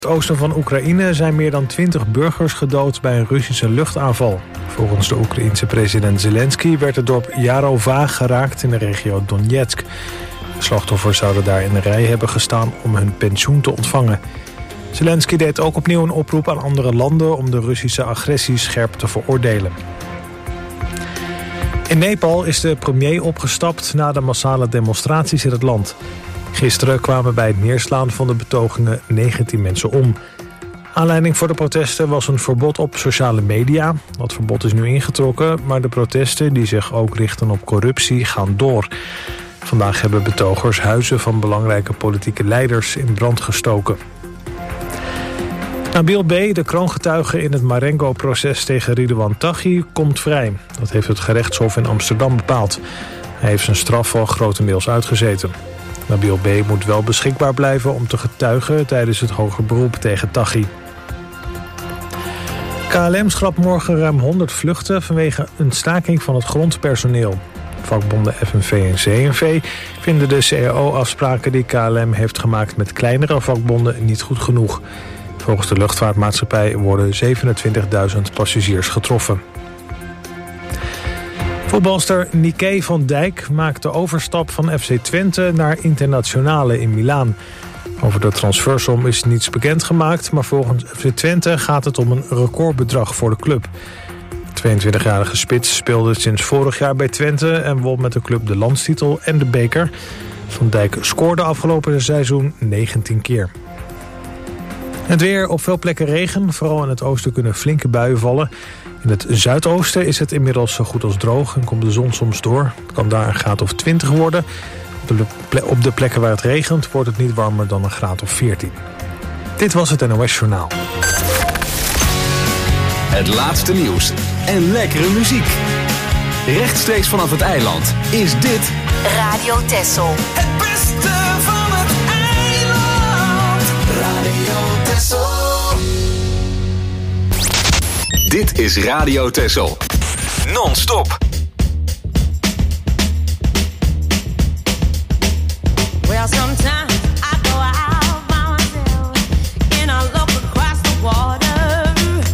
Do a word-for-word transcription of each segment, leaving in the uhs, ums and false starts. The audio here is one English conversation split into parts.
In het oosten van Oekraïne zijn meer dan twintig burgers gedood bij een Russische luchtaanval. Volgens de Oekraïense president Zelensky werd het dorp Jarova geraakt in de regio Donetsk. De slachtoffers zouden daar in de rij hebben gestaan om hun pensioen te ontvangen. Zelensky deed ook opnieuw een oproep aan andere landen om de Russische agressie scherp te veroordelen. In Nepal is de premier opgestapt na de massale demonstraties in het land. Gisteren kwamen bij het neerslaan van de betogingen negentien mensen om. Aanleiding voor de protesten was een verbod op sociale media. Dat verbod is nu ingetrokken, maar de protesten die zich ook richten op corruptie gaan door. Vandaag hebben betogers huizen van belangrijke politieke leiders in brand gestoken. Nabil B., de kroongetuige in het Marengo-proces tegen Ridouan Taghi, komt vrij. Dat heeft het gerechtshof in Amsterdam bepaald. Hij heeft zijn straf al grotendeels uitgezeten. Nabil B. moet wel beschikbaar blijven om te getuigen tijdens het hoger beroep tegen Taghi. K L M schrapt morgen ruim honderd vluchten vanwege een staking van het grondpersoneel. Vakbonden F N V en C N V vinden de C A O-afspraken die K L M heeft gemaakt met kleinere vakbonden niet goed genoeg. Volgens de luchtvaartmaatschappij worden zevenentwintigduizend passagiers getroffen. Voetbalster Niké van Dijk maakt de overstap van F C Twente naar Internazionale in Milaan. Over de transfersom is niets bekendgemaakt, maar volgens F C Twente gaat het om een recordbedrag voor de club. De tweeëntwintigjarige spits speelde sinds vorig jaar bij Twente en won met de club de landstitel en de beker. Van Dijk scoorde afgelopen seizoen negentien keer. Het weer, op veel plekken regen. Vooral in het oosten kunnen flinke buien vallen. In het zuidoosten is het inmiddels zo goed als droog en komt de zon soms door. Het kan daar een graad of twintig worden. Op de plekken waar het regent wordt het niet warmer dan een graad of veertien. Dit was het N O S Journaal. Het laatste nieuws en lekkere muziek. Rechtstreeks vanaf het eiland is dit Radio Texel. Het beste van het eiland. Radio Texel. Dit is Radio Texel. Non-stop. Well, sometimes I go out by myself and I look across the water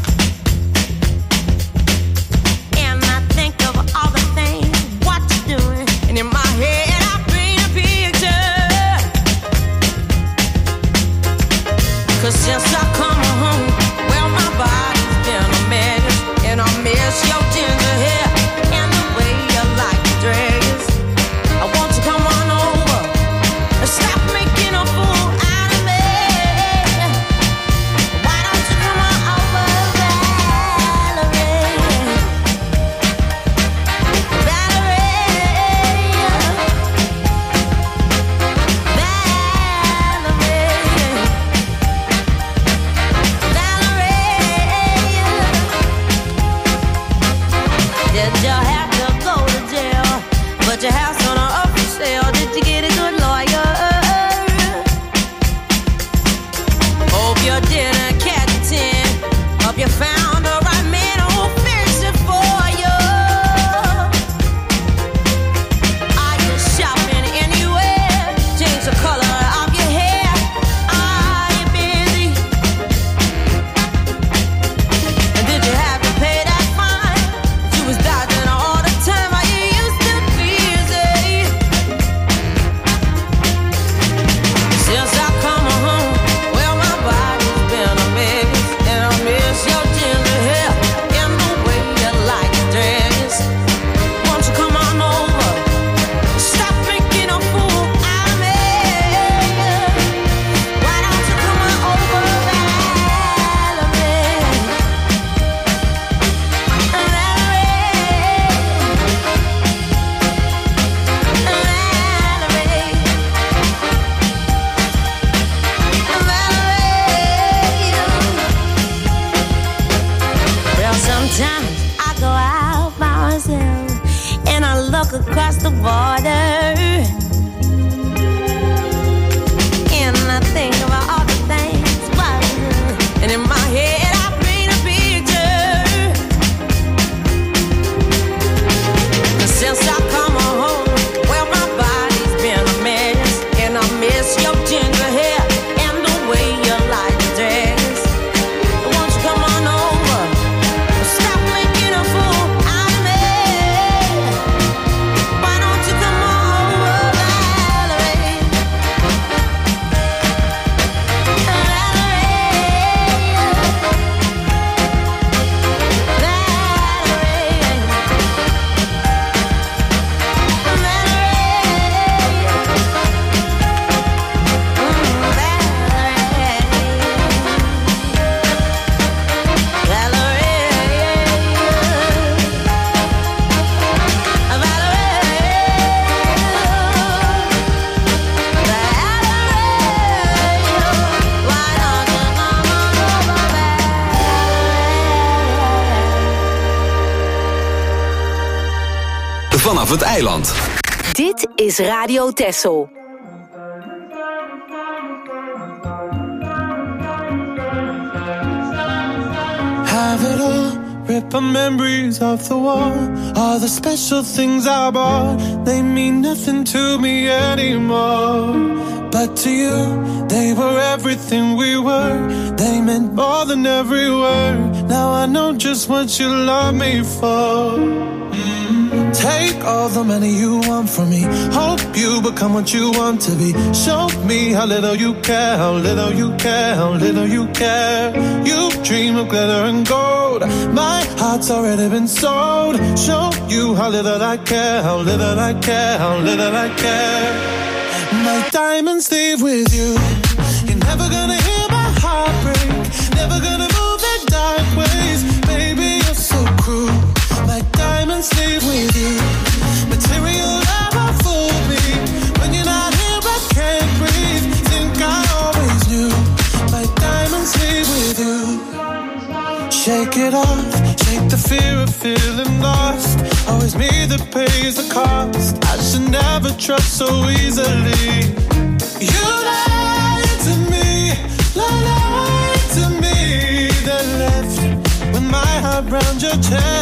and I think of all the things what you're doing, and in my head I paint a picture. 'Cause since I come home, well, my body's been a mess, and I miss your ginger hair and the way you like to dress. I want you to come on over and stop making a fool out of me. Why don't you come on over, Valerie? Valerie, Valerie, did you have to go to jail? But your house on a up for sale. Did you get a good lawyer? Hope you didn't catch a tin. Hope you found the right man who'll fix it for you. Are you shopping anywhere? Change the color of your hair. Are you busy? And did you have to pay that fine? You was dodging all the time. Are you used to busy? Since I come home, well, my body's been a mess, and I miss your ginger hair and the way you like to dress. Won't you come on over? Stop making a fool out of me. Why don't you come on over, Valerie? Well, sometimes I go out by myself and I look across the water and I think about all the things what I do. And in my head I paint a picture. 'Cause since I come home, well, my body's been a mess, and I miss your ginger hair and the way you like to dress. vanaf het eiland. Dit is Radio Texel. Have it all, rip our memories off the wall. All the special things I bought, they mean nothing to me anymore. But to you, they were everything we were. They meant more than every word. Now I know just what you love me for. Mm. Take all the money you want from me. Hope you become what you want to be. Show me how little you care, how little you care, how little you care. You dream of glitter and gold. My heart's already been sold. Show you how little I care, how little I care, how little I care. My diamonds leave with you. You're never gonna hear my heart break. Never gonna move in dark ways. Baby, you're so cruel. My diamonds leave with you. Material never fooled me. When you're not here, I can't breathe. Think I always knew. My diamonds leave with you. Shake it off. Shake the fear of feeling lost. Always me that pays the cost. I should never trust so easily. You lied to me, lied to me. Then left with my heart round your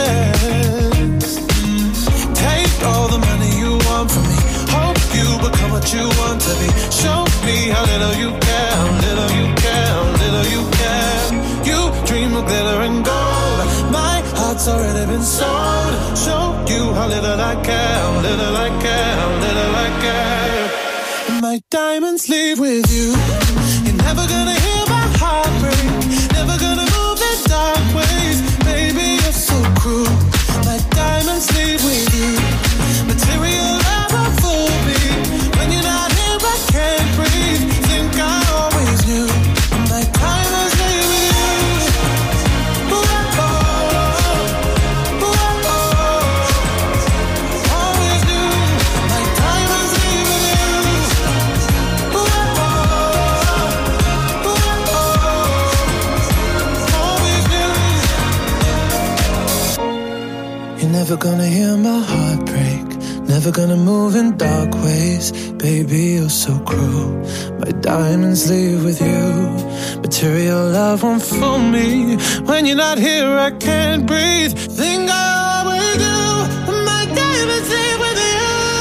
chest. Take all the money you want from me. Hope you become what you want to be. Show me how little you care, how little you care, how little you care. You dream of glitter and gold. My heart's already been sold. Show you how little I care, how little I care, how little I care. And my diamonds leave with you. You're never gonna hear my heart break. Never gonna move in dark ways. Baby, you're so cruel. My diamonds leave with you. Material never fooled me. When you're not here, I can't breathe. Think I always knew. My diamonds leave with you. Ooh, oh, ooh, oh. Always knew. My diamonds leave with you. Ooh, oh, ooh, oh. Always knew. You're never gonna hear my heart break. Never gonna move in dark ways. Baby, you're so cruel. My diamonds leave with you. Material love won't fool me. When you're not here, I can't breathe. Think I always do. My diamonds leave with you.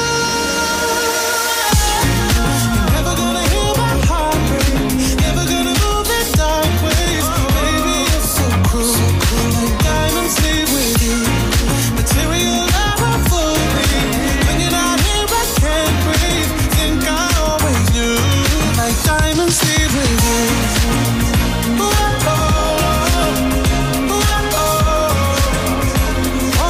You're never gonna hear my heart break. Never gonna move in dark ways. Baby, you're so cruel. My diamonds leave with you. Material love won't fool me. When you're not here, I can't breathe. Think I always knew. My diamonds leave with you. Ooh, oh, ooh, oh,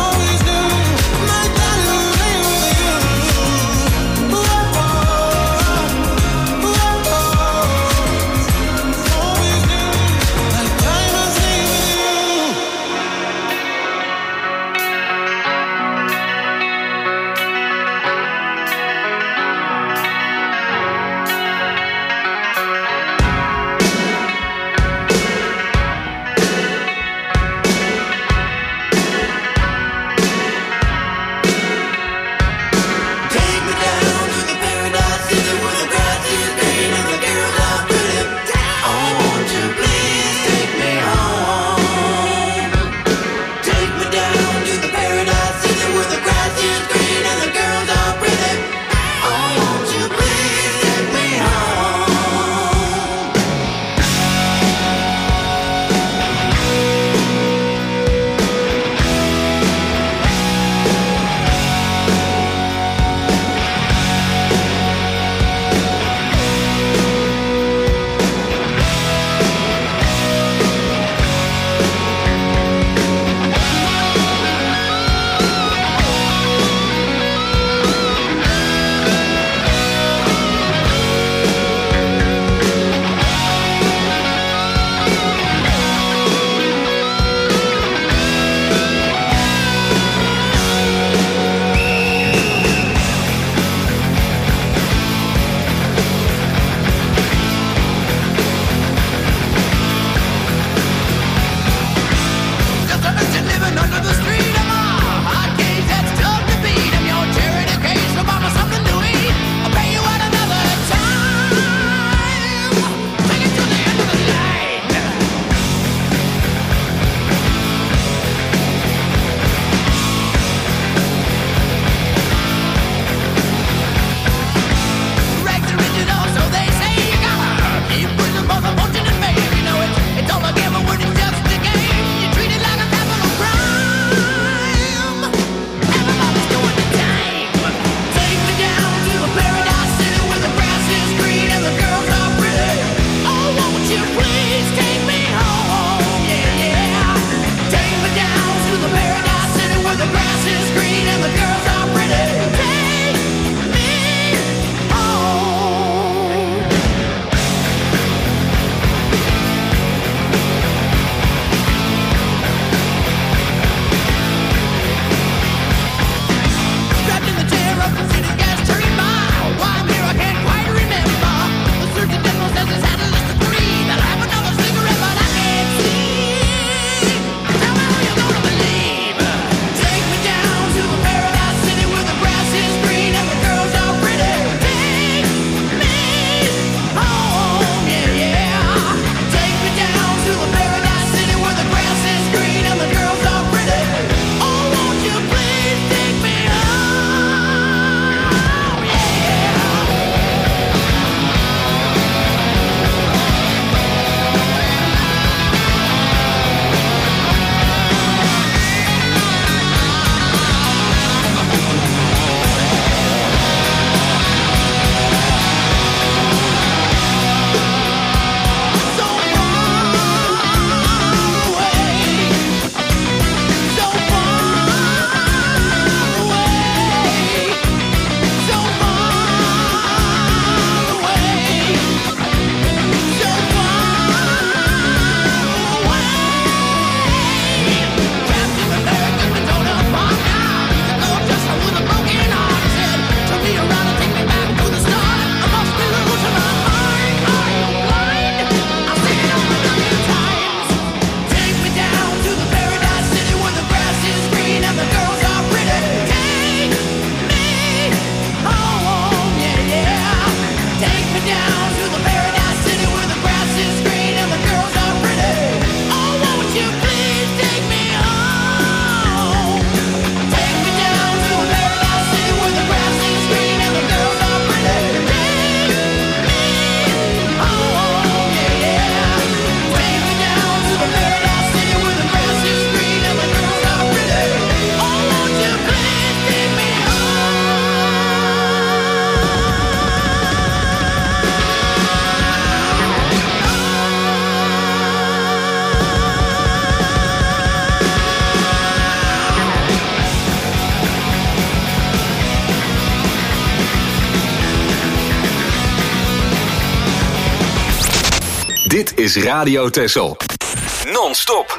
Dit is Radio Texel. Non-stop.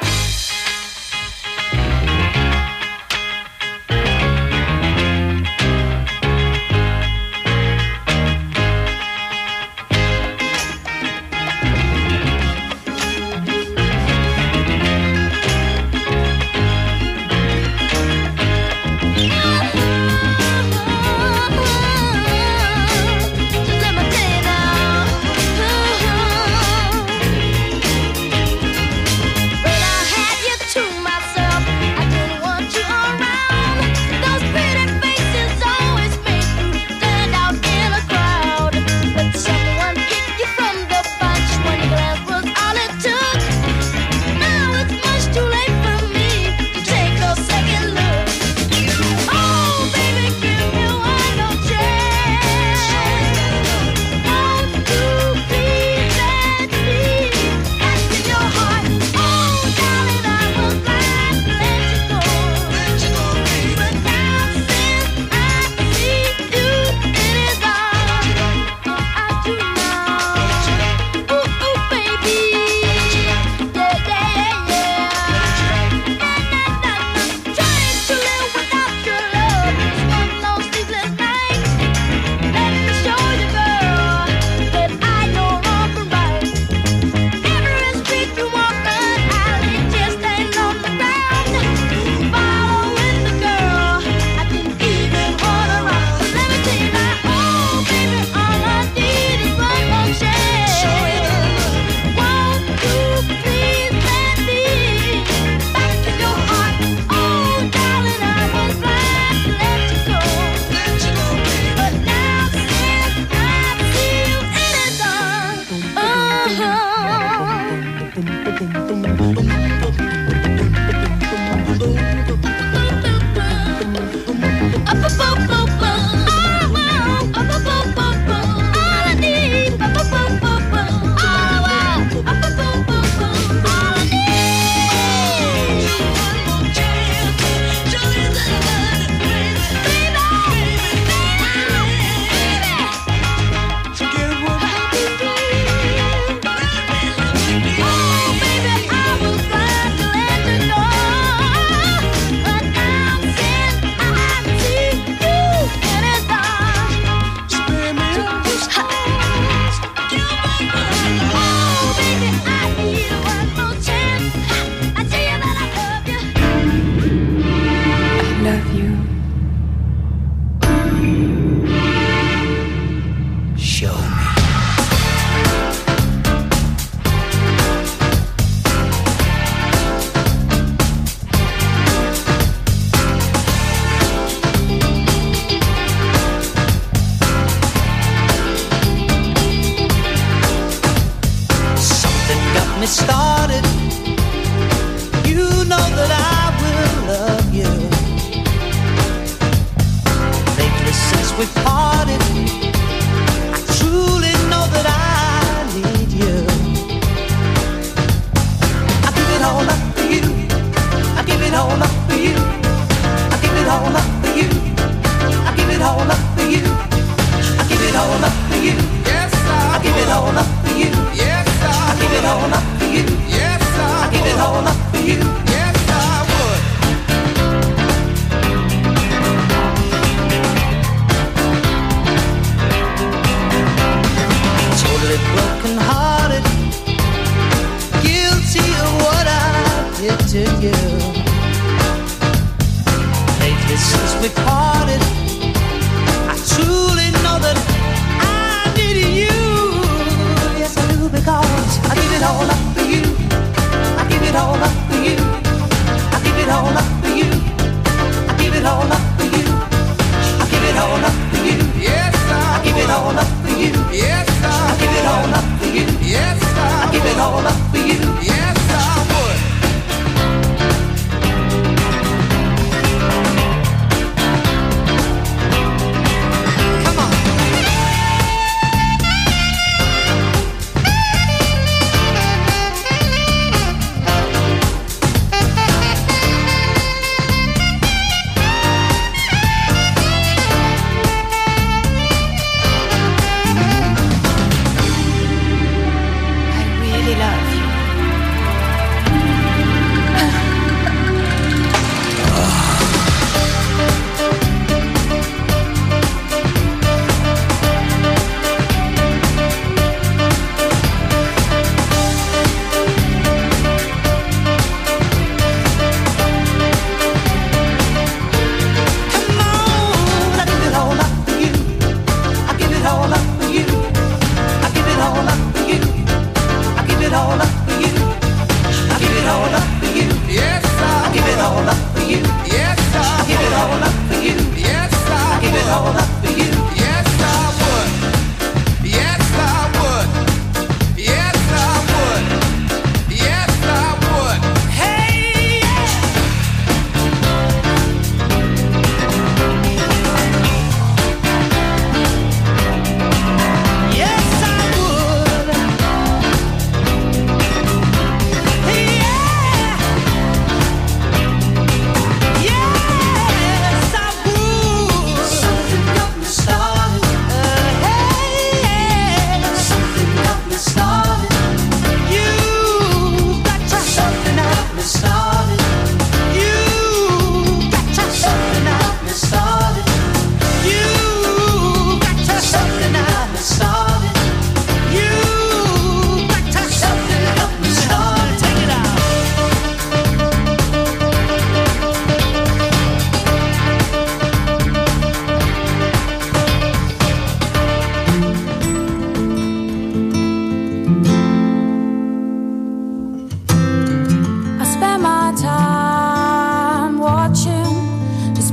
Yes, I give it all up for you. Yes, I would.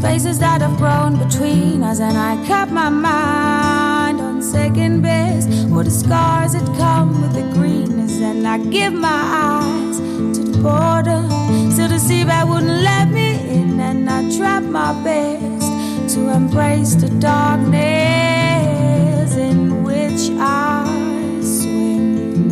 spaces that have grown between us, and I kept my mind on second best. Where the scars had come with the greenness, and I give my eyes to the border. Still the seabed wouldn't let me in, and I tried my best to embrace the darkness in which I swim.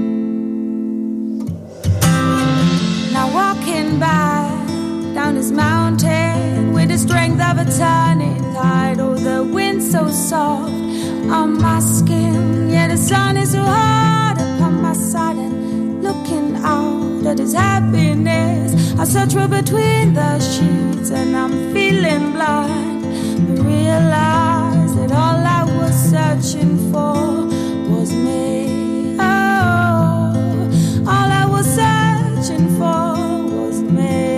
Now walking back down this mountain with the strength of a turning tide. Oh, the wind so soft on my skin. Yeah, the sun is so hard upon my side, and looking out at this happiness, I search for between the sheets, and I'm feeling blind. I realize that all I was searching for was me. Oh, all I was searching for was me.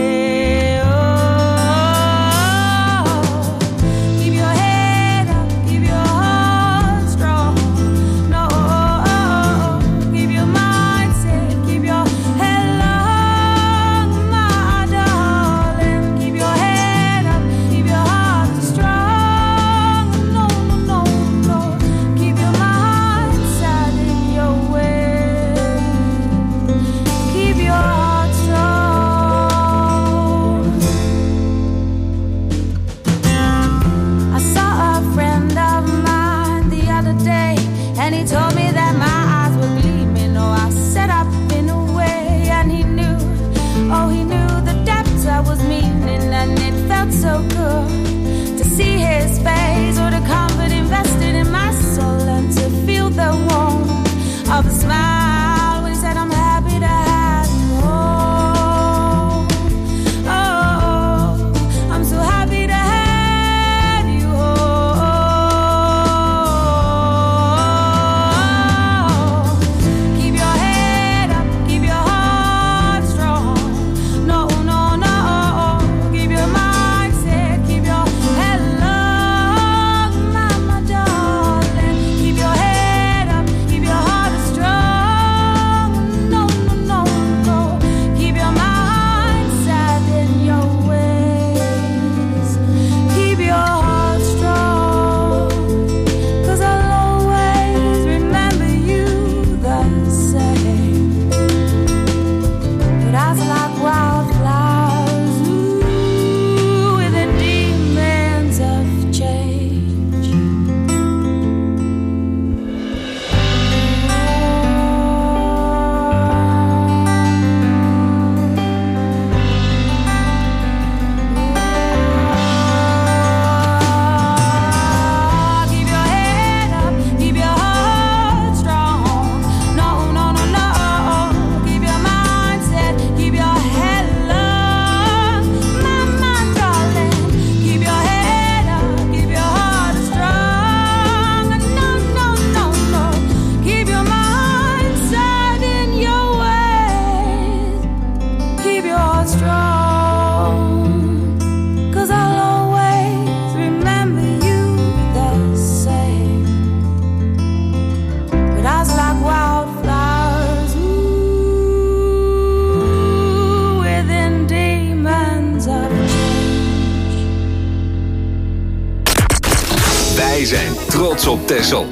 So good to see his face, or the comfort invested in my soul, and to feel the warmth of a smile when he said, I'm happy to have you home. Oh, I'm so happy to have you home. Keep your head up, keep your heart strong. No, no, no, keep your mind. Trots op Texel.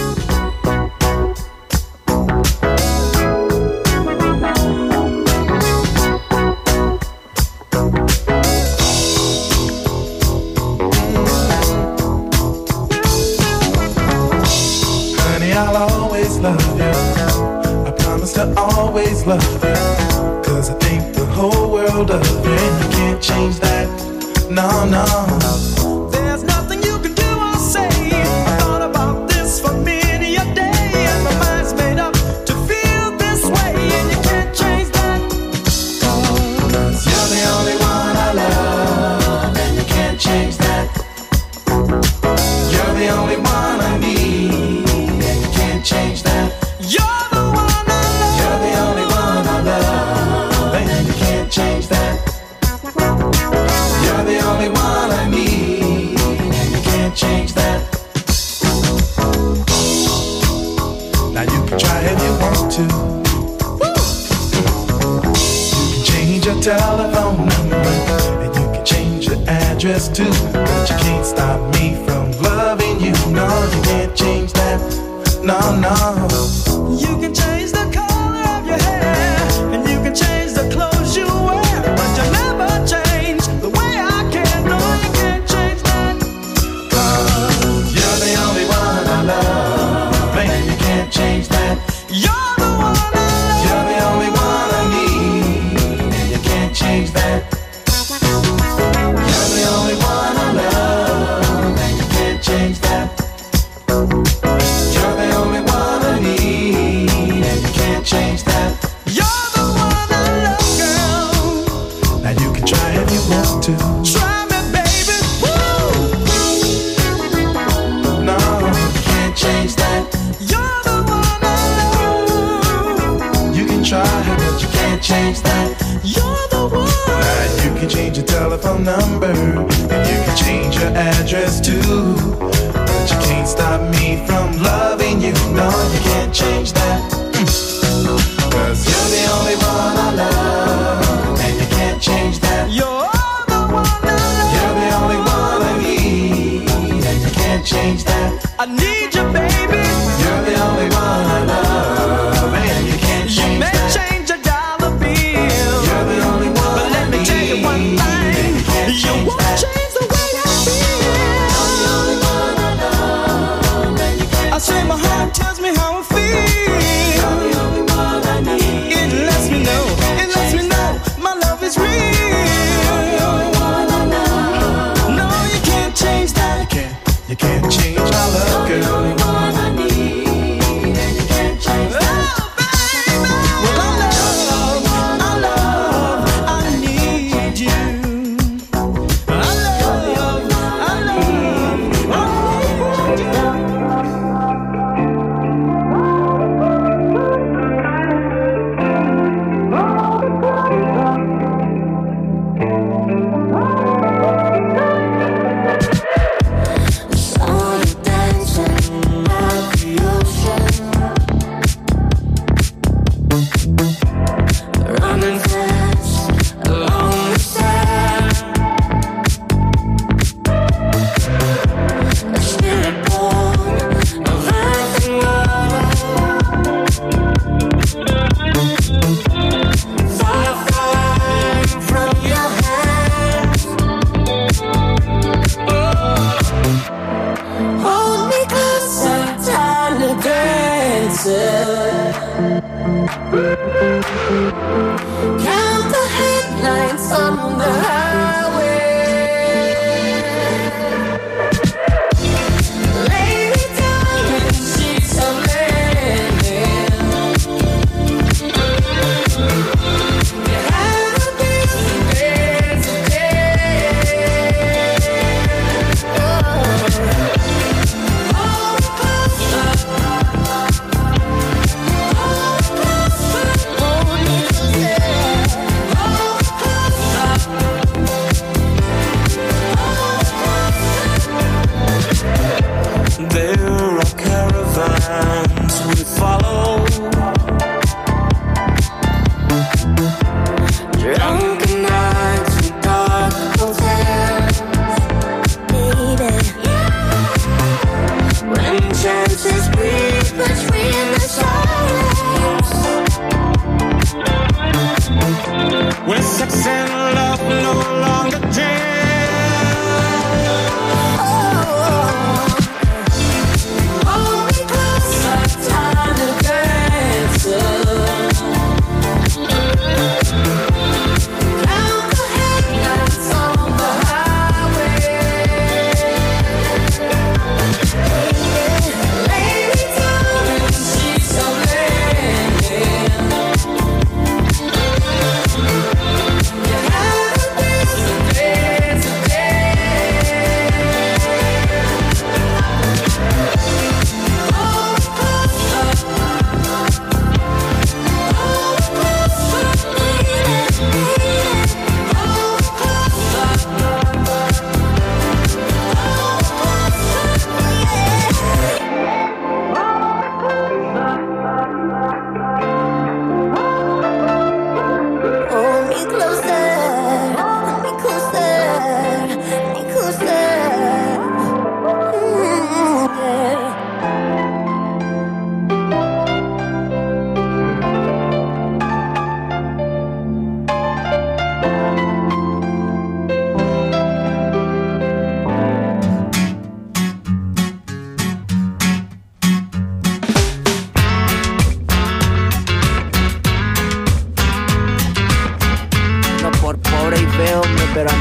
Honey, I'll always love you. I promise to always love you. 'Cause I think the whole world of you, and you can't change that. No, no. There's nothing you can do or say. I thought about this for many a day, and my mind's made up to feel this way, and you can't change that. 'Cause you're the only one I love, and you can't change that. You're the only one I need, and you can't change that. You're the one I love. You're the only one I love, and you can't change that. You're the only one I need, and you can't change that. Now you can try if you want to. You can change your telephone number, and you can change your address. address too. But you can't stop me from loving you. No, you can't change that. No, no. You can change the color of your hair, and you can change the clothes you wear, but you'll never change the way I care. No, you can't change that. Cause you're the only one I love, and you can't change that. You're the one I love. You're the only one I need, and you can't change that. You're the only one I love, and you can't change that. You're the only one I need, and you can't change that. You're the one I love, girl. Now you can try if you want to. Try me, baby. Woo! No, you can't change that. You're the one I love. You can try, but you can't change that. You're the one. Now you can change your telephone number, and you can change your address too. But you can't stop me from loving you. No, you can't change that. Cause you're the only one I love, and you can't change that. You're the one I love. You're the only one I need, and you can't change that. I need you, baby. You're the only one I love, and you can't You change may that. change a dollar bill, You're the only one but let me I tell you one need, thing. and you can't You change won't that. change the way I feel. I say my heart tells me how I feel. It lets me know, it lets me know my love is real. No, you can't change that. You can't, you can't change my love, girl. Oh, baby. Well, I love, I love, I need you. I love, I love, I need you. Hold me closer, time to dance. Count the headlights on the highway. Lay me down in sheets of linen. You had a busy day today. Hold me closer. Hold me closer. There are caravans we follow. Drunken nights with dark hotels, baby. When chances breathe between the silence, When sex and love no longer hold me closer, time to dance. Count the headlights on the highway. Lay me down in sheets of linen. You had a busy day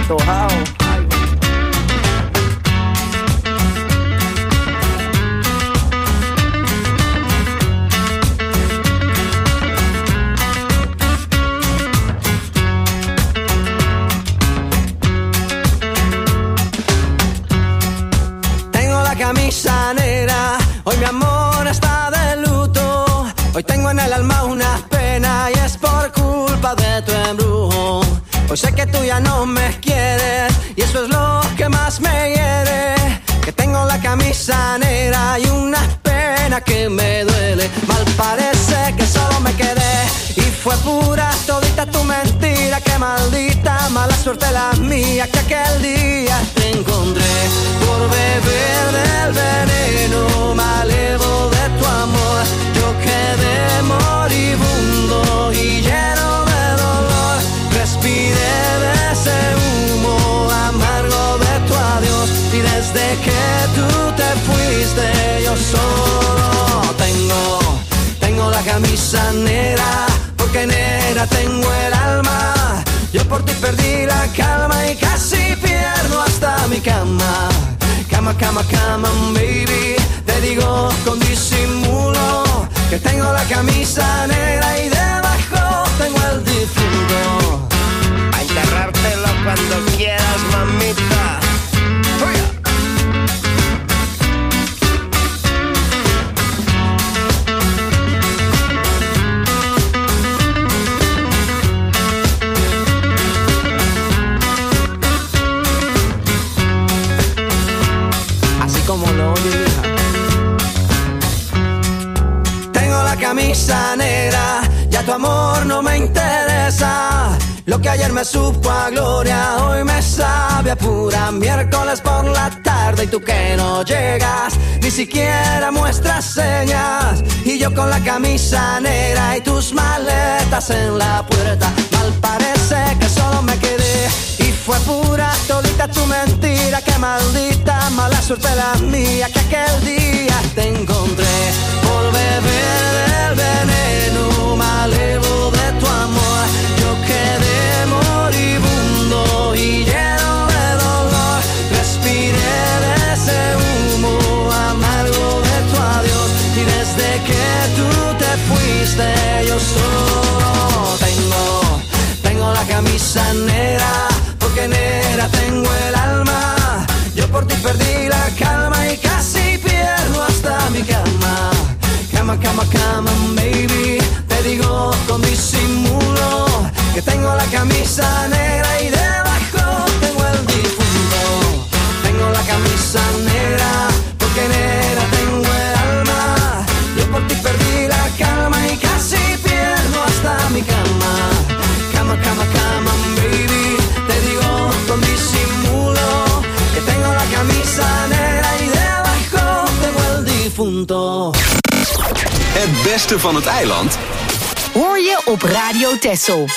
antojado. Camisa negra, hoy mi amor está de luto. Hoy tengo en el alma una pena y es por culpa de tu embrujo. Hoy sé que tú ya no me quieres y eso es lo que más me hiere. Que tengo la camisa negra y una pena que me duele. Mal parece que solo me quedé y fue pura todita tu mentira. Qué maldita mala suerte la mía que aquel día te encontré por beber del veneno malevo de tu amor. Yo quedé moribundo y lleno de dolor. Respiré de ese humo amargo de tu adiós y desde que tú te fuiste yo solo tengo, tengo la camisa negra. Porque negra tengo el alma. Yo por ti perdí la calma y casi pierdo hasta mi cama. Cama, cama, cama, baby. Te digo con disimulo que tengo la camisa negra y debajo tengo el difunto. A enterrártelo cuando quieras, mamita. Como lo hija. Tengo la camisa negra, ya tu amor no me interesa. Lo que ayer me supo a gloria, hoy me sabe a pura miércoles por la tarde. Y tú que no llegas, ni siquiera muestras señas. Y yo con la camisa negra y tus maletas en la puerta. Mal parece que solo me quedé y fue pura todita tu mentira. Qué maldita mala suerte la mía que aquel día te encontré por beber del veneno malevo de tu amor. Yo quedé moribundo y lleno de dolor. Respiré de ese humo amargo de tu adiós y desde que tú te fuiste yo solo tengo, tengo la camisa negra. Porque negra tengo el alma. Yo por ti perdí la calma y casi pierdo hasta mi cama. Cama, cama, cama, baby. Te digo con disimulo que tengo la camisa negra y debajo tengo el difunto. Tengo la camisa negra porque negra tengo el alma. Yo por ti perdí la calma y casi pierdo hasta mi cama. Cama, cama, cama, baby. Te digo con disimulo que tengo la camisa negra y debajo tengo el difunto. Het beste van het eiland Hoor je op Radio Texel.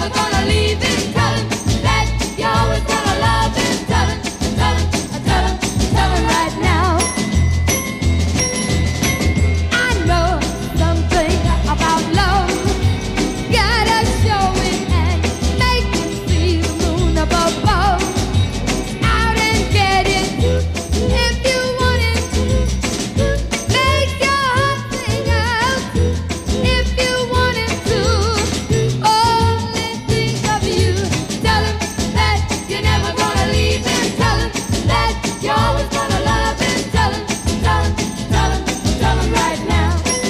never gonna leave him. Tell him that you're always gonna love him. Tell him, tell him, tell him, tell him right now. I know something about love. Gotta show it and make him see the moon above. Out and get it if you want it. Make your heart sing out if you want it to. Only think of you. Tell him that you're never gonna leave him. Tell him that you're always gonna love him. Tell him, tell him, tell him, tell him right now.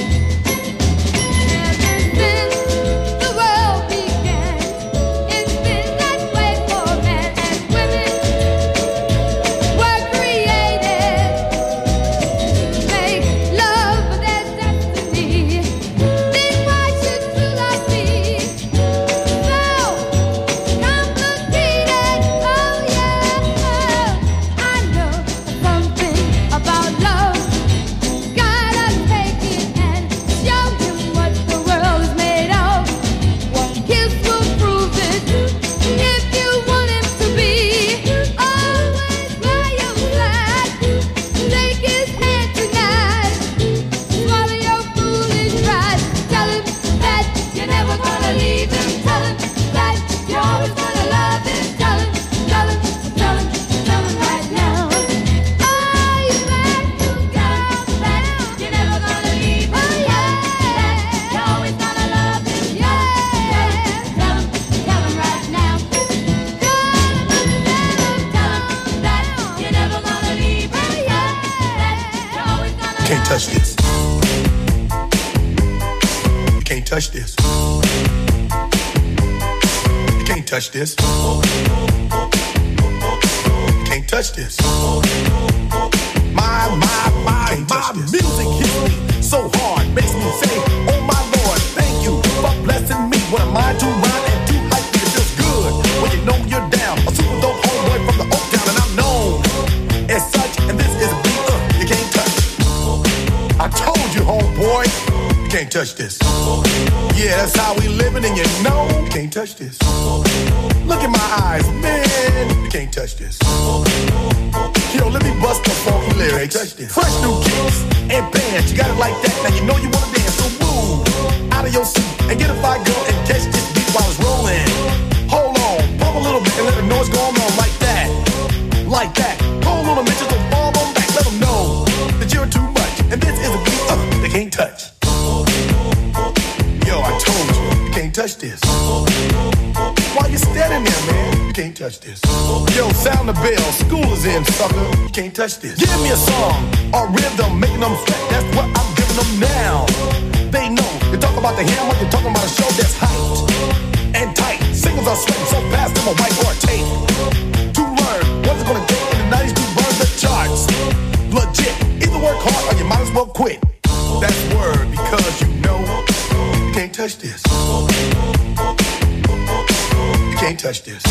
Ever since the world began, it's been that way for men and women. Were created to make love their destiny. Then why should true love be so complicated? Oh yeah, I know something about love. Gotta take it and show him what the world is made of. One kiss will prove it. If you want him to be always by your side, take his hand tonight. Swallow your foolish pride. Tell him that you're never gonna leave him. Tell him that you're always gonna love him. Tell him, tell him, tell him, tell him right now. Oh, you bet you go that you're never gonna leave him. Oh yeah, you're always gonna love him. Yeah, tell him, tell him right now. Tell him, tell him, tell him that you're never gonna leave him. Yeah, you're always gonna. You can't touch this. You can't touch this. You can't touch this. You can't touch this. My, my, my, my music hits me so hard, makes me say, oh my Lord, thank you for blessing me. What am I to rhyme and too hype? It feels good when you know you're down. A super dope homeboy from the Oak Town, and I'm known as such. And this is a beat uh, you can't touch. I told you, homeboy, you can't touch this. Yeah, that's how we living, and you know you can't touch this. Look in my eyes, man, you can't touch this. Yo, let me bust the funky lyrics. Fresh new kicks and bands, you got it like that. Now you know you wanna dance, so move out of your seat and get a fire girl and catch this beat while it's rolling. Hold on, pump a little bit and let them know what's going on like that, like that. Hold on a minute, don't fall on back. Let them know that you're too much, and this is a beat uh, they can't touch. Yo, I told you, you can't touch this. Why you standing there, man? You can't touch this. Yo, sound the bell, school is in, sucker. You can't touch this. Give me a song or rhythm, making them sweat. That's what I'm giving them now. They know. You talk about the hammer, you're talking about a show that's hyped and tight. Singles are sweating so fast, them a whiteboard tape. To learn what's it gonna take in the nineties to burn the charts. Legit. Either work hard or you might as well quit. That's word because you know you can't touch this. You can't touch this.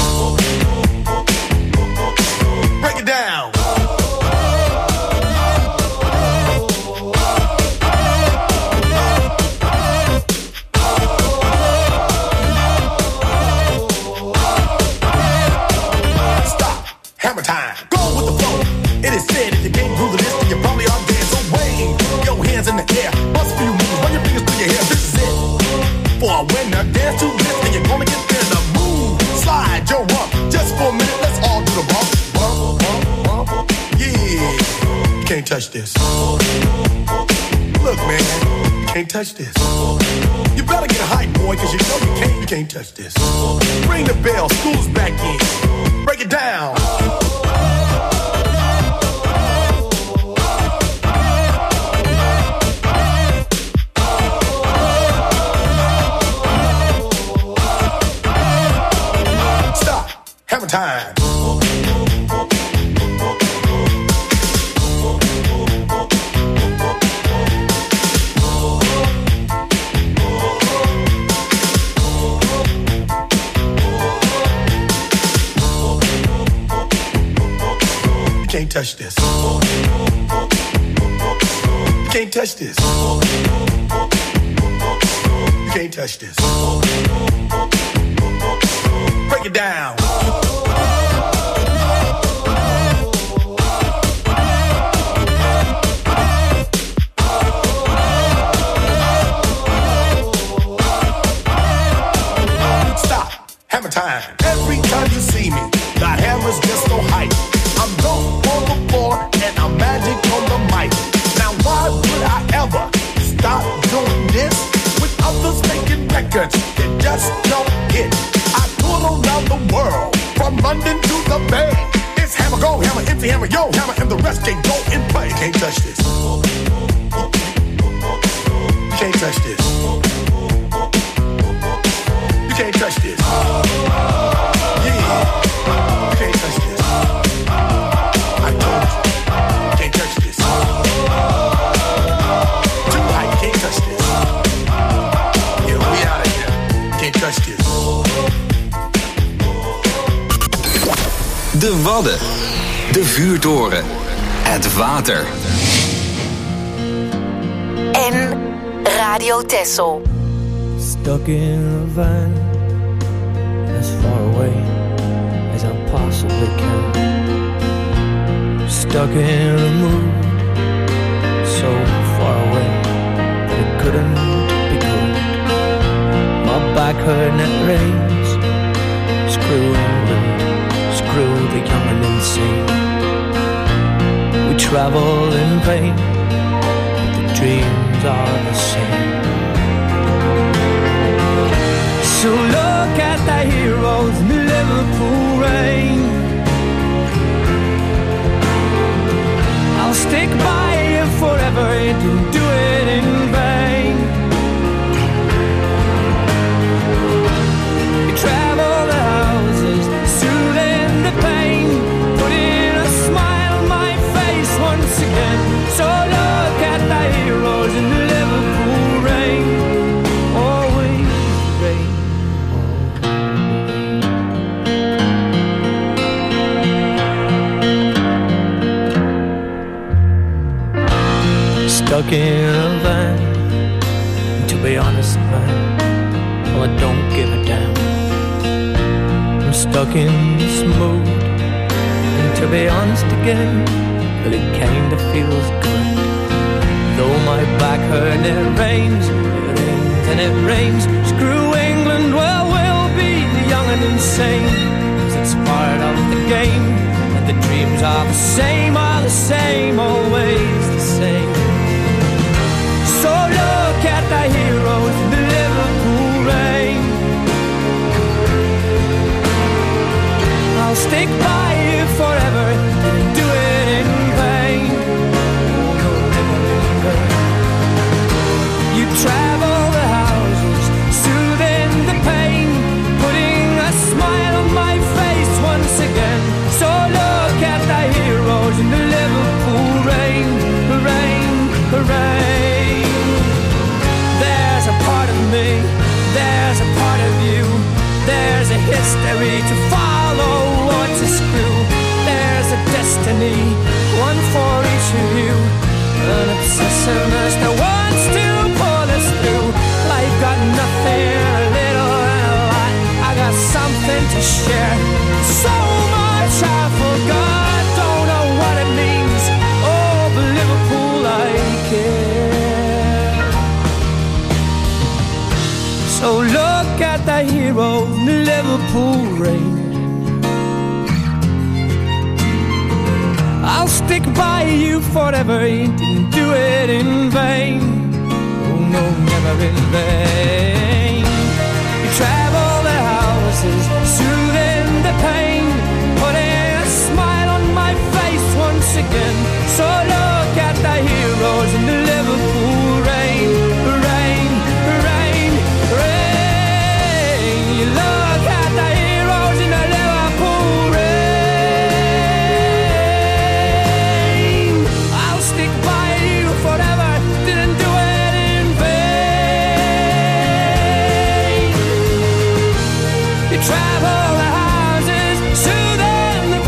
Break it down. Stop. Hammer time. Go with the flow. It is said if you can't groove this, then you probably are dead. So wave your hands in the air. Bust a few moves. Run your fingers through your hair. This is it. For a winner, dance to this, and you're gonna get there. The move, slide your rump. Just for a minute, let's all do the bump, bump, bump, bump. Yeah, you can't touch this. Look, man, you can't touch this. You better get hype, boy, cause you know you can't, you can't touch this. Ring the bell, school's back in. Break it down. Hammer time. You can't touch this. You can't touch this. You can't touch this. it down. Stop, hammer time. Every time you see me, the hammer's just so hype. I'm dope on the floor and I'm magic on the mic. Now why would I ever stop doing this? With others making records that just don't hit. I tour around the world, from London to the Bay. It's hammer go, hammer empty, hammer yo, hammer, and the rest can go and play. Can't touch this. You can't touch this. You can't touch this. Yeah, you can't touch this. I told you, you can't touch this. Too high, you can't touch this. Yeah, we out of here. You can't touch this. De Wadden. De Vuurtoren. Het water. En Radio Texel. Stuck in a van as far away as I possibly can. Stuck in a mood so far away that it couldn't be good. My back hurt and it rains. Screw England, screw the young and insane. We travel in vain, but the dreams are the same. So look at the heroes in the Liverpool rain. I'll stick by you forever and do it in vain. You travel the houses, soothing the pain, putting a smile on my face once again. So look at the heroes in the Liverpool rain. Always rain. Stuck in a van, to be honest, man, well, I don't give a damn. I'm stuck in this mood, and to be honest again, well, it kinda feels good. Though my back hurt and it rains, it rains and it rains. Screw England, well, we'll be young and insane, 'cause it's part of the game, and the dreams are the same, are the same, always the same. So look at the heroes in the Liverpool rain. I'll stick by you forever and do it in vain. Oh, no, never in vain. You travel the houses, soothing the pain, putting a smile on my face once again. So look at the heroes in the Liverpool rain, rain, rain. There's a part of me, there's a part of you, there's a history to follow or to screw. There's a destiny, one for each of you, an obsessiveness that wants to pull us through. Life got nothing, a little and a lot. I got something to share, so much I forgot, don't know what it means. Oh, but Liverpool, I care. So look at the hero in the Liverpool rain. I'll stick by you forever, didn't do it in vain. Oh no, never in vain. You travel the houses, soothing the pain, putting a smile on my face once again. So look at the heroes in the Liverpool rain, rain, rain, rain. You look at the heroes in the Liverpool rain. I'll stick by you forever, didn't do it in vain. You travel the houses, soothing the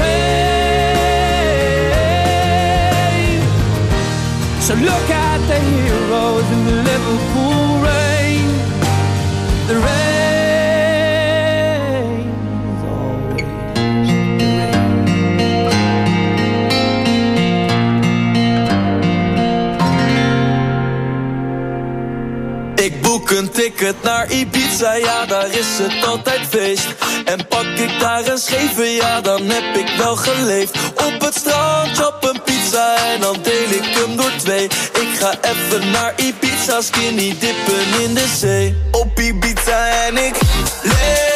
pain. So look at the heroes in the Liverpool rain. The rain is ticket naar Ibiza, ja daar is het altijd feest. En pak ik daar een scheve, ja dan heb ik wel geleefd. Op het strand, op een pizza en dan deel ik hem door twee. Ik ga even naar Ibiza, skinny dippen in de zee. Op Ibiza en ik leef.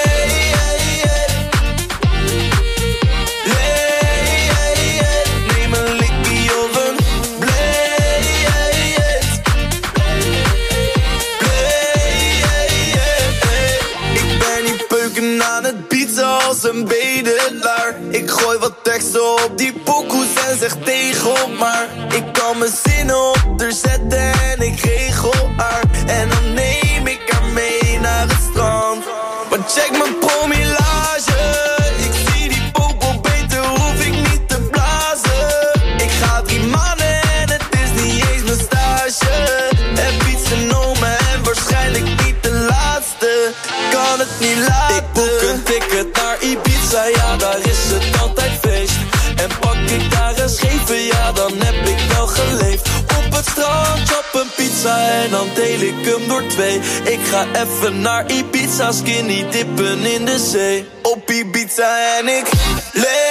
Als een bedelaar. Ik gooi wat teksten op die pokoes en zeg tegel maar. Ik kan mijn zinnen op er zetten en ik regel haar. En dan neem ik haar mee naar het strand. Maar check mijn promillage. Ik zie die popo beter, hoef ik niet te blazen. Ik ga drie maanden en het is niet eens mijn stage. Heb iets genomen en waarschijnlijk niet de laatste. Kan het niet laten. Ik boek een ticket naar Ibiza, ja daar is het altijd feest. En pak ik daar een scheve, ja dan heb ik wel geleefd. Op het strand, op een pizza en dan deel ik hem door twee. Ik ga even naar Ibiza, skinny dippen in de zee. Op Ibiza en ik leef.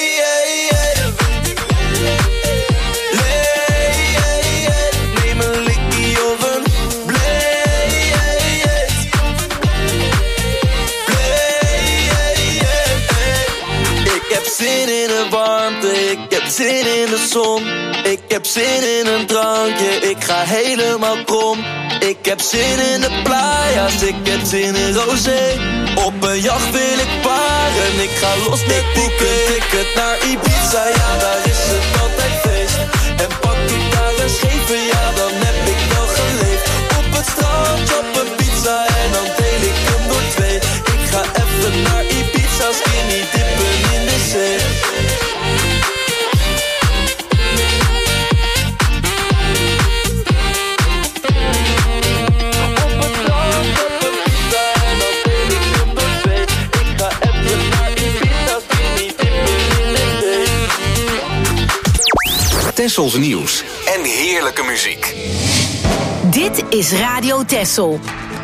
Zin in de warmte, ik heb zin in de zon. Ik heb zin in een drankje, ik ga helemaal krom. Ik heb zin in de playas, ik heb zin in rosé. Op een jacht wil ik paren, ik ga los met boeken. Ticket naar Ibiza, ja daar is het altijd feest. En pak ik daar een scheve, ja dan heb ik wel geleefd. Op het strand, op een pizza en dan deel ik hem door twee. Ik ga even naar Ibiza, skinny dippen in de zee. Tessels nieuws en heerlijke muziek. Dit is Radio Tessel.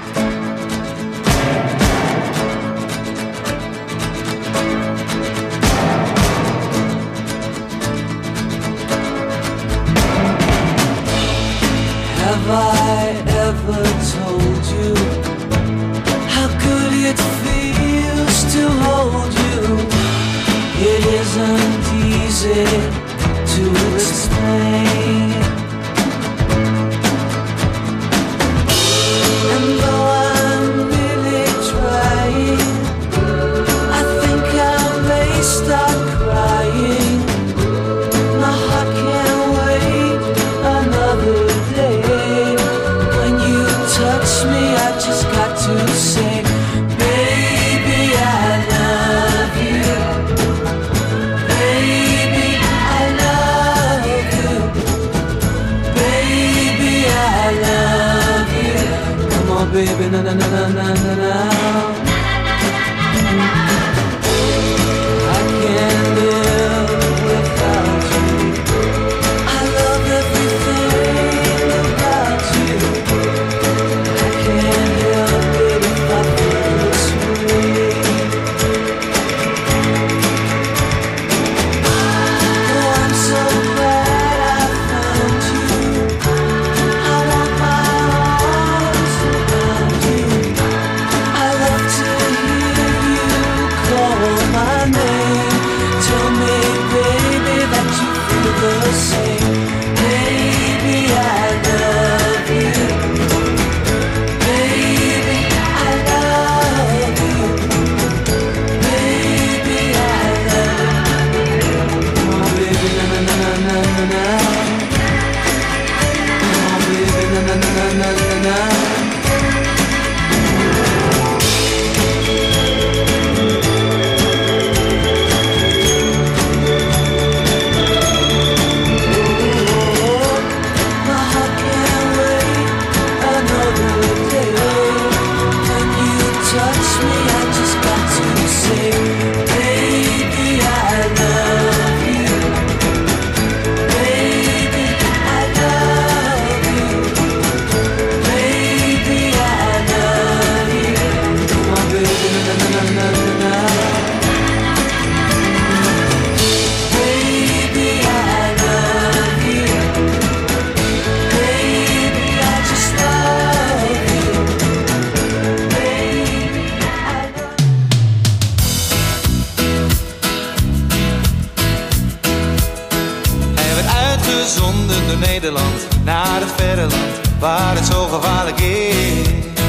Have I ever told you how good it feels to hold you? It isn't easy to explain. And though I'm really trying, I think I may start crying. My heart can't wait another day. When you touch me, I just got to say, baby, I love you. Baby, I uitzonden door Nederland naar het verre land waar het zo gevaarlijk is.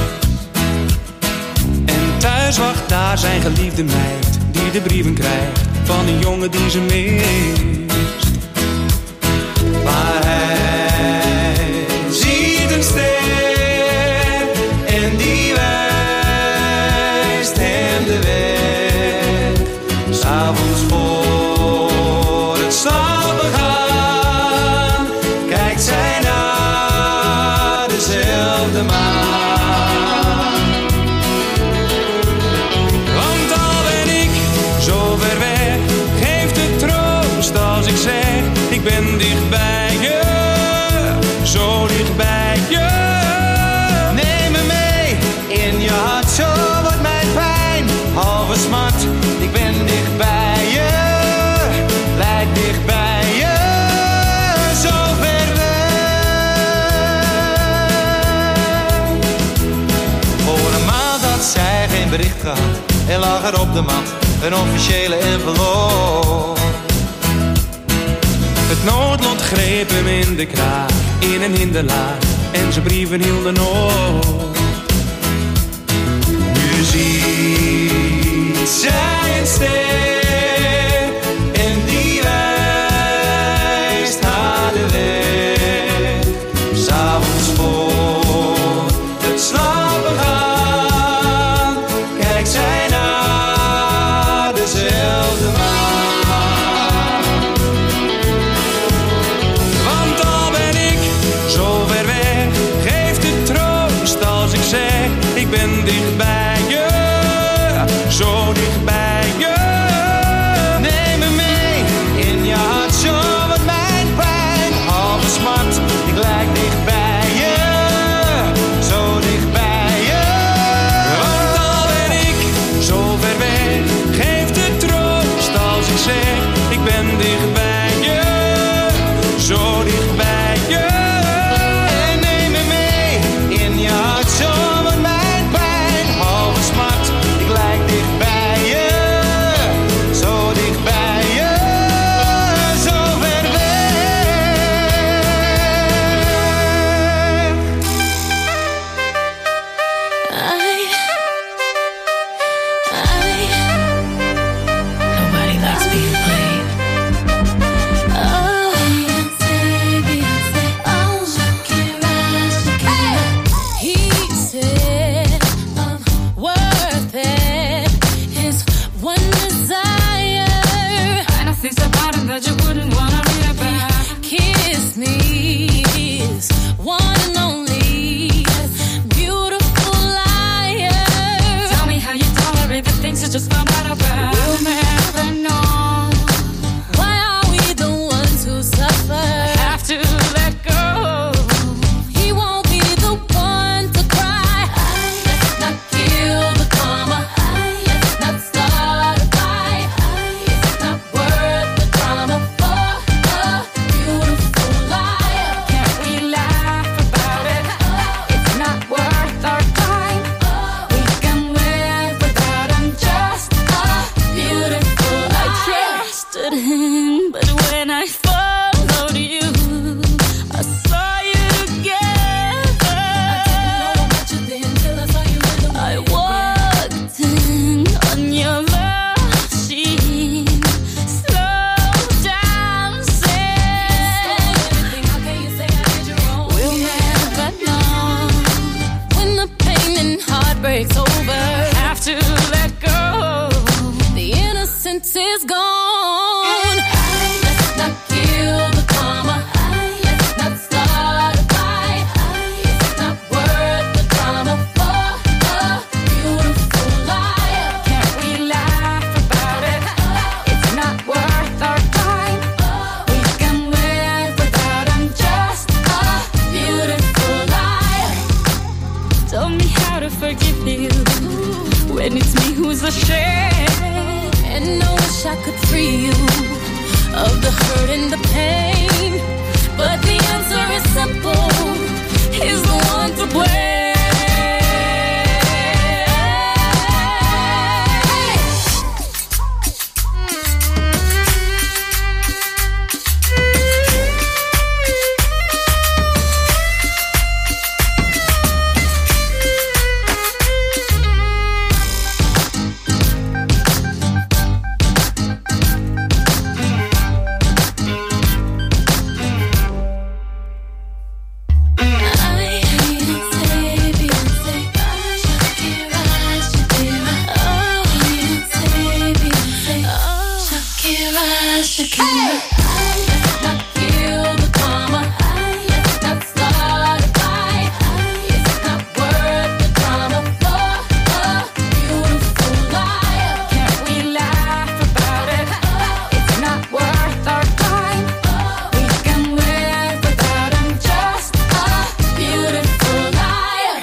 En thuis wacht daar zijn geliefde meid die de brieven krijgt van een jongen die ze mist. Maar hij ziet een ster en die wijst hem de weg. 'S Avonds voor het slapen gaan kijkt zij naar dezelfde maan. Want al ben ik zo ver weg, geeft het troost als ik zeg: ik ben dicht bij je, zo dicht bij je. Neem me mee in je hart, zo wordt mijn pijn halve smart. Ik ben dicht bij je, blijf dicht bij je, zo ver weg. Voor een maand had zij geen bericht gehad en lag er op de mat een officiële envelop. Het noodlot greep hem in de kraag, in een hinderlaag, en zijn brieven hielden op. Nu ziet zij een ster en die wijst haar de weg. 'S Avonds voor het slapen gaan kijkt zij naar dezelfde maan. Want al ben ik zo ver weg, geeft het troost als ik zeg: ik ben dicht bij je, zo dicht bij je. Neem me mee in je hart, zo wordt mijn pijn halve smart. Ik lijk dicht bij je, zo dicht bij je. Want al ben ik zo ver weg, geeft het troost als ik zeg: ik ben dicht bij je, zo dicht bij je. En neem me mee in je hart, zo wordt mijn pijn halve smart. Ik lijk dicht bij je, zo dicht bij je, zo ver weg. Nobody likes being played. Oh, Beyonce, oh, Shakira, Shakira. He said I'm worth it. His one desire. And I think about him that you wouldn't wanna read about. Kiss me, his one and only beautiful liar. Tell me how you tolerate the things you just found out about. We'll never know. Why are we the ones who suffer? Have to let go. He won't be the one to cry. Let's not kill the karma. Let's not start a fight. It's not worth the drama for a beautiful liar. Can't we laugh about it? It's not worth our time. We can live without him, just a beautiful liar. I trusted him, but when I followed you, I saw you together. I walked in on your love machine, slow dancing. We'll never know when the pain and heartbreak's over. Have to let go. The innocence is gone. Let's not kill the karma. Let's not start a fight. It's not worth the drama for a beautiful liar. Can't we laugh about it? It's not worth our time. We can live without him, just a beautiful liar. Tell me how to forgive you when it's me who's ashamed. And I wish I could rush. Hey! Let's not kill the drama. Let's not start a fight. It's not worth the drama for a beautiful life. Can't we laugh about it? It's not worth our time. We can live without him. Just a beautiful liar.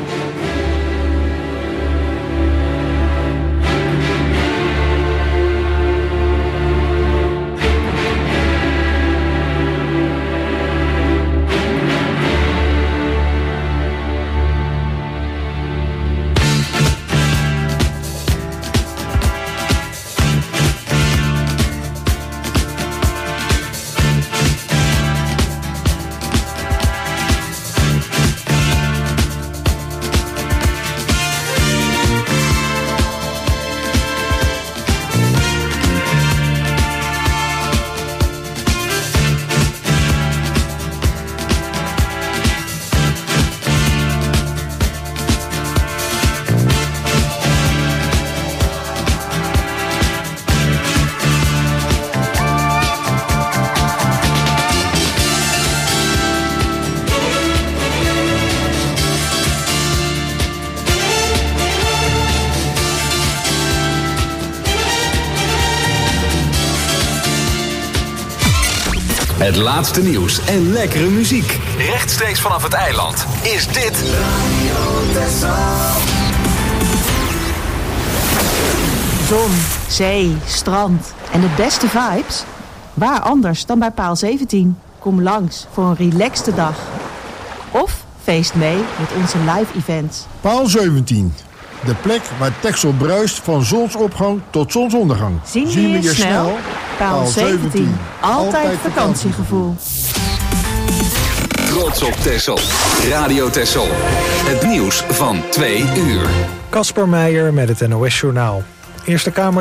Het laatste nieuws en lekkere muziek. Rechtstreeks vanaf het eiland is dit Zon, zee, strand en de beste vibes? Waar anders dan bij Paal zeventien? Kom langs voor een relaxte dag. Of feest mee met onze live events. Paal zeventien. De plek waar Texel bruist van zonsopgang tot zonsondergang. Zien we je snel? Paal zeventien. Altijd vakantiegevoel. Trots op Texel. Radio Texel. Het nieuws van twee uur. Casper Meijer met het N O S Journaal. Eerste Kamer